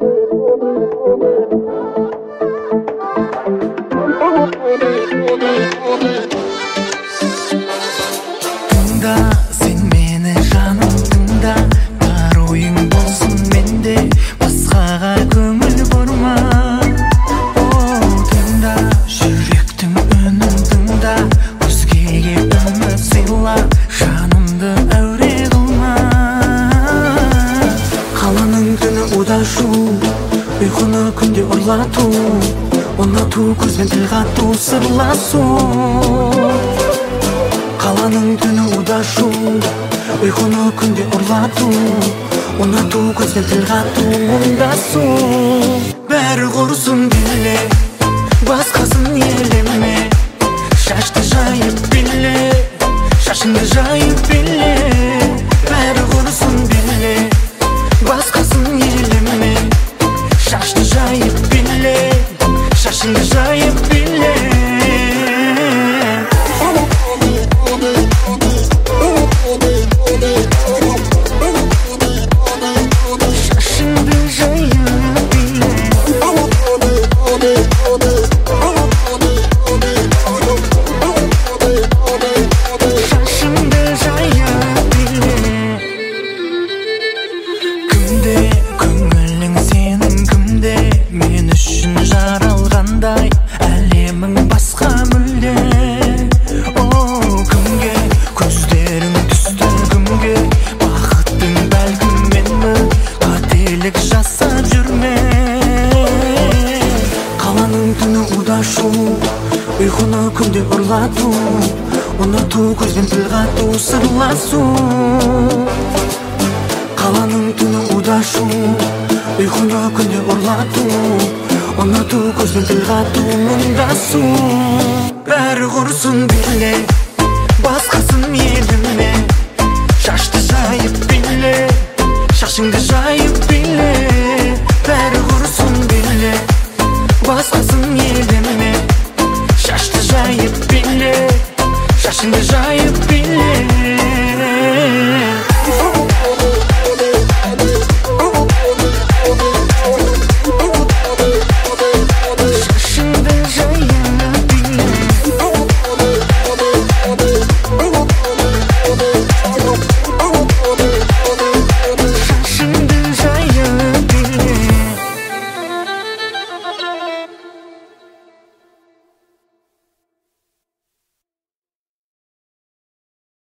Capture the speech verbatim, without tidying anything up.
Тыңда, сен мені жаным тыңда, бар ойың болсын менде, басқаға көңіл бұрма. Тыңда, жүректің үнін тыңда, өзгеге үміт сыйла, жанымды әуре қылма. Қаланың түні удашу, ұйқыны күнде ұрлату, ұнату, көзбен тіл қату, сырласу. Қаланың түні удашу, ұйқыны күнде ұрлату, ұнату, көзбен тіл қату, мұңдасу. Бәрі құрсын биле, басқасын елеме, шашты жайып биле, шашыңды жайып биле. Бәрі құрсын биле, басқасын елеме, шашты жайып биле, шашыңды жайып биле. Көңілің сенің кімде, мен үшін жаралғандай, әлемің басқа мүлде. Кімге көздерің түсті, кімге бақыттың бәлкім менмін, қателік жасап жүрме. Қаланың түні удашу, ұйқыны күнде ұрлату, ұнату, көзбен тіл қату, сырласу. Қаланың түні удашу, ұйқыны күнде ұрлату, ұнату, көзбен тіл қату, мұңдасу. Бәрі құрсын биле, басқасын елеме, шашты жайып биле, шашыңды жайып